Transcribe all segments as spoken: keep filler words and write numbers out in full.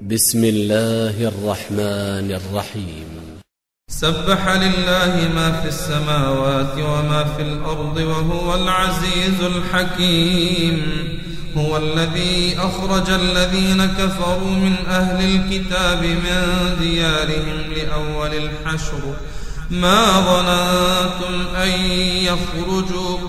بسم الله الرحمن الرحيم. سبح لله ما في السماوات وما في الأرض وهو العزيز الحكيم. هو الذي أخرج الذين كفروا من أهل الكتاب من ديارهم لأول الحشر ما ظننتم أن يخرجوا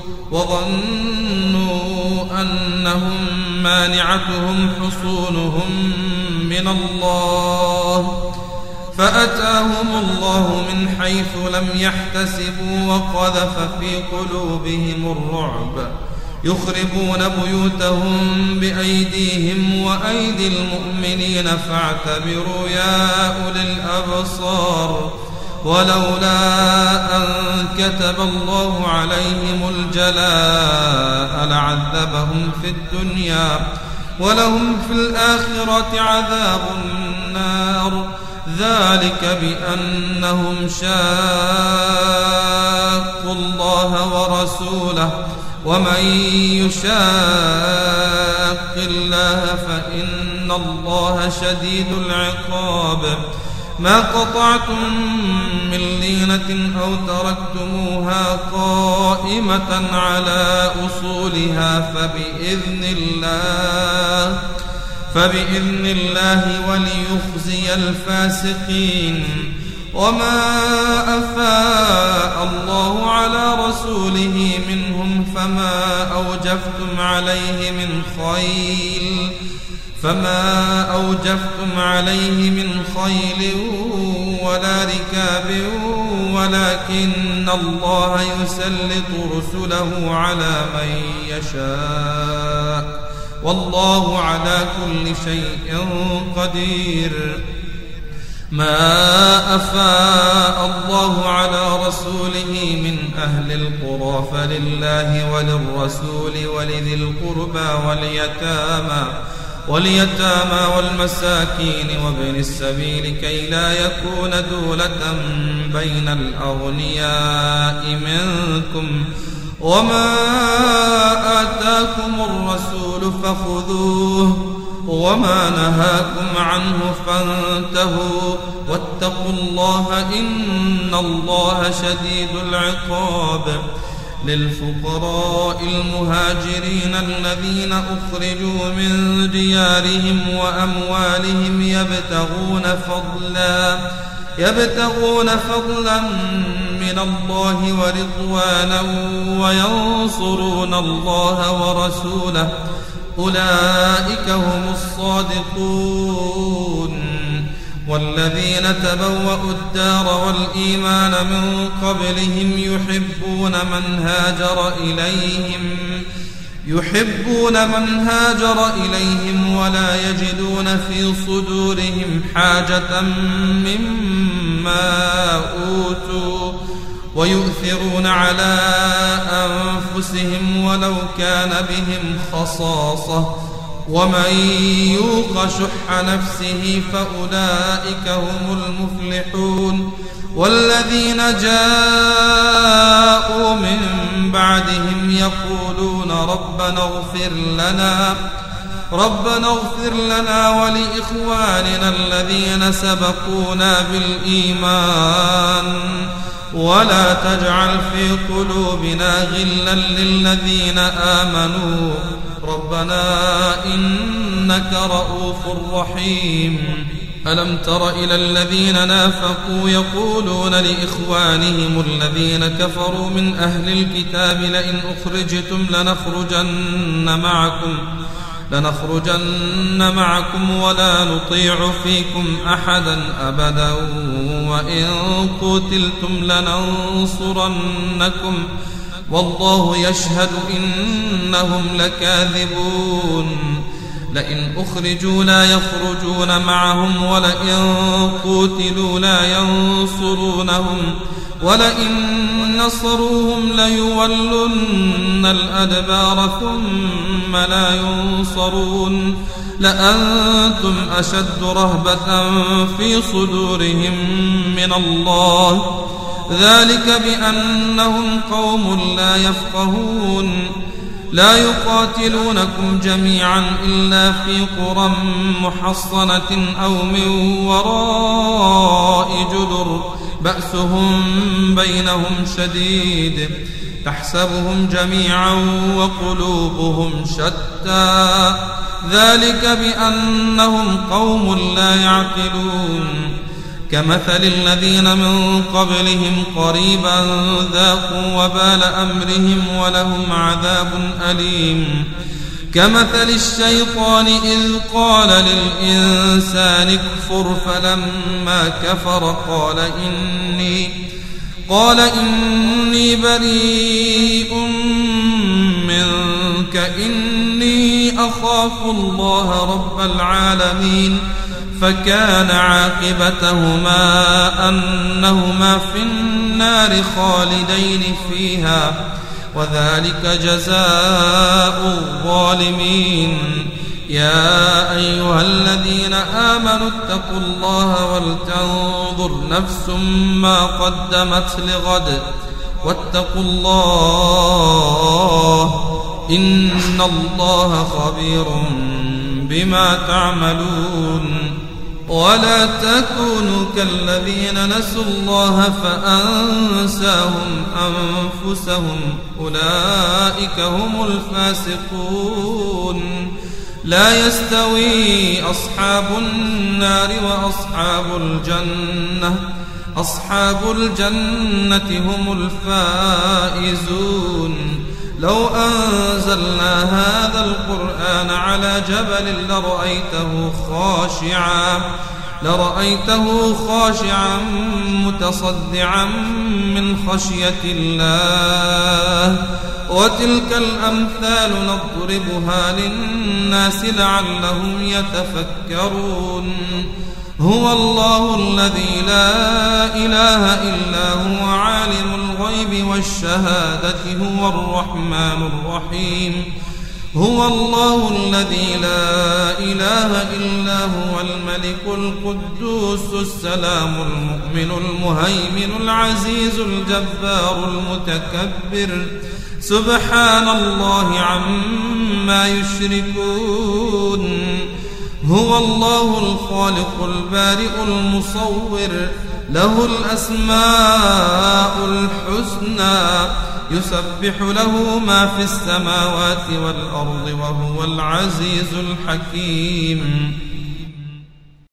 وظنوا أنهم مانعتهم حصونهم من الله فأتاهم الله من حيث لم يحتسبوا وقذف في قلوبهم الرعب يخربون بيوتهم بأيديهم وأيدي المؤمنين فاعتبروا يا أولي الأبصار. ولولا أن كتب الله عليهم الجلاء لعذبهم في الدنيا ولهم في الآخرة عذاب النار ذلك بأنهم شاقوا الله ورسوله ومن يشاق الله فإن الله شديد العقاب. ما قطعتم من لينة أو تركتموها قائمة على أصولها فبإذن الله فبإذن الله وليخزي الفاسقين. وما أفاء الله على رسوله منهم فما أوجفتم عليه من خيل فما أوجفتم عليه من خيل ولا ركاب ولكن الله يسلط رسله على من يشاء والله على كل شيء قدير. ما أفاء الله على رسوله من أهل القرى فلله وللرسول ولذي القربى واليتامى واليتامى والمساكين وابن السبيل كي لا يكون دولة بين الأغنياء منكم. وما آتاكم الرسول فخذوه وما نهاكم عنه فانتهوا واتقوا الله إن الله شديد العقاب. للفقراء المهاجرين الذين أخرجوا من ديارهم وأموالهم يبتغون فضلا يبتغون فضلا من الله ورضوانا وينصرون الله ورسوله أولئك هم الصادقون. والذين تبوأوا الدار والإيمان من قبلهم يحبون من هاجر إليهم يحبون من هاجر إليهم ولا يجدون في صدورهم حاجة مما أوتوا ويؤثرون على أنفسهم ولو كان بهم خصاصة ومن يوق شح نفسه فأولئك هم المفلحون. والذين جاءوا من بعدهم يقولون ربنا اغفر لنا ربنا اغفر لنا ولإخواننا الذين سبقونا بالإيمان ولا تجعل في قلوبنا غلا للذين آمنوا ربنا إنك رؤوف رحيم. ألم تر إلى الذين نافقوا يقولون لإخوانهم الذين كفروا من أهل الكتاب لئن أخرجتم لنخرجن معكم لنخرجن معكم ولا نطيع فيكم أحدا أبدا وإن قتلتم لننصرنكم والله يشهد إنهم لكاذبون. لئن أخرجوا لا يخرجون معهم ولئن قتلوا لا ينصرونهم ولئن نصروهم ليولن الأدبار ثم لا ينصرون. لأنتم أشد رهبة في صدورهم من الله ذلك بأنهم قوم لا يفقهون. لا يقاتلونكم جميعا إلا في قرى محصنة أو من وراء جدر بأسهم بينهم شديد تحسبهم جميعا وقلوبهم شتى ذلك بأنهم قوم لا يعقلون كمثل الذين من قبلهم قريبا ذاقوا وبال أمرهم ولهم عذاب أليم كمثل الشيطان إذ قال للإنسان اكفر فلما كفر قال إني قال إني بريء منك إني أخاف الله رب العالمين فكان عاقبتهما أنهما في النار خالدين فيها وذلك جزاء الظالمين يا أيها الذين آمنوا اتقوا الله ولتنظر نفس ما قدمت لغد واتقوا الله إن الله خبير بما تعملون ولا تكونوا كالذين نسوا الله فأنساهم أنفسهم أولئك هم الفاسقون لا يستوي أصحاب النار وأصحاب الجنة أصحاب الجنة هم الفائزون لو أنزلنا هذا القرآن على جبل لرأيته خاشعا لرأيته خاشعا متصدعا من خشية الله وتلك الأمثال نضربها للناس لعلهم يتفكرون هو الله الذي لا إله إلا هو عالم الغيب والشهادة هو الرحمن الرحيم هو الله الذي لا إله إلا هو الملك القدوس السلام المؤمن المهيمن العزيز الجبار المتكبر سبحان الله عما يشركون هو الله الخالق البارئ المصور له الأسماء الحسنى يسبح له ما في السماوات والأرض وهو العزيز الحكيم